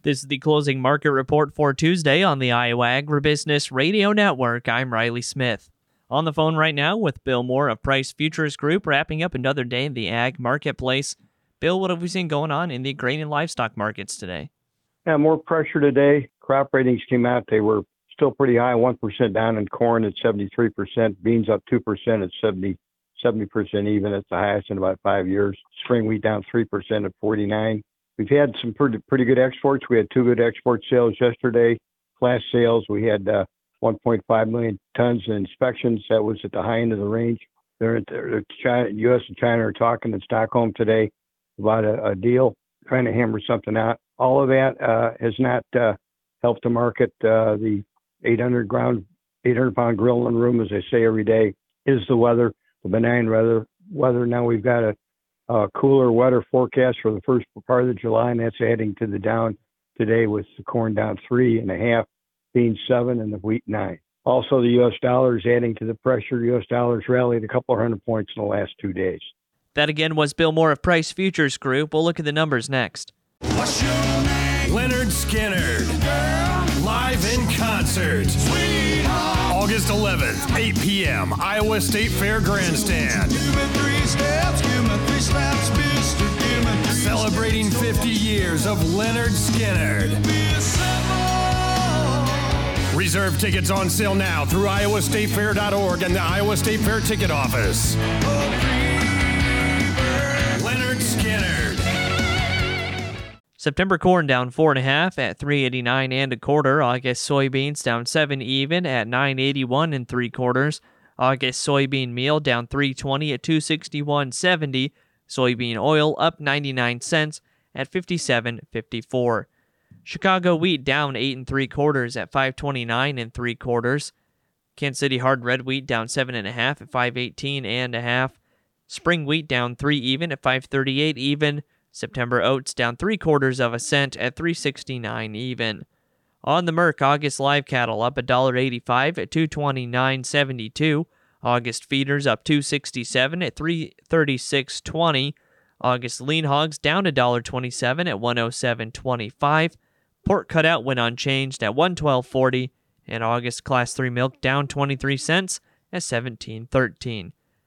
This is the closing market report for Tuesday on the Iowa Agribusiness Radio Network. I'm Riley Smith. On the phone right now with Bill Moore of Price Futures Group, wrapping up another day in the ag marketplace. Bill, what have we seen going on in the grain and livestock markets today? Yeah, more pressure today. Crop ratings came out. They were still pretty high, 1% down in corn at 73%, beans up 2% at 70% even. It's the highest in about 5 years. Spring wheat down 3% at 49. We've had some pretty good exports. We had two good export sales yesterday. Flash sales, we had 1.5 million tons in inspections. That was at the high end of the range. U.S. and China are talking in Stockholm today about a deal, trying to hammer something out. All of that has not helped the market. The 800-pound gorilla in the room, as I say every day, is the weather, the benign weather. Now we've got a cooler, wetter forecast for the first part of July, and that's adding to the down today with the corn down 3.5, beans 7, and the wheat 9. Also, the U.S. dollar is adding to the pressure. U.S. dollar's rallied a couple of hundred points in the last 2 days. That again was Bill Moore of Price Futures Group. We'll look at the numbers next. Lynyrd Skynyrd, live in concert. August 11th, 8 p.m., Iowa State Fair Grandstand. Celebrating 50 years of Lynyrd Skynyrd. Reserve tickets on sale now through iowastatefair.org and the Iowa State Fair ticket office. Lynyrd Skynyrd. September corn down 4.5 at 3.89 and a quarter. August soybeans down 7 even at 9.81 and 3/4. August soybean meal down 3.20 at 261.70. Soybean oil up 99 cents at 57.54. Chicago wheat down 8 3/4 at 5.29 and 3/4. Kansas City hard red wheat down 7.5 at 5.18 and a half. Spring wheat down 3 even at 5.38 even. September oats down 3/4 cent at 3.69 even. On the Merc, August live cattle up $1.85 at 229.72. August feeders up $2.67 at 336.20. August lean hogs down $1.27 at 107.25. Pork cutout went unchanged at 112.40, and August class 3 milk down 23 cents at 17.13.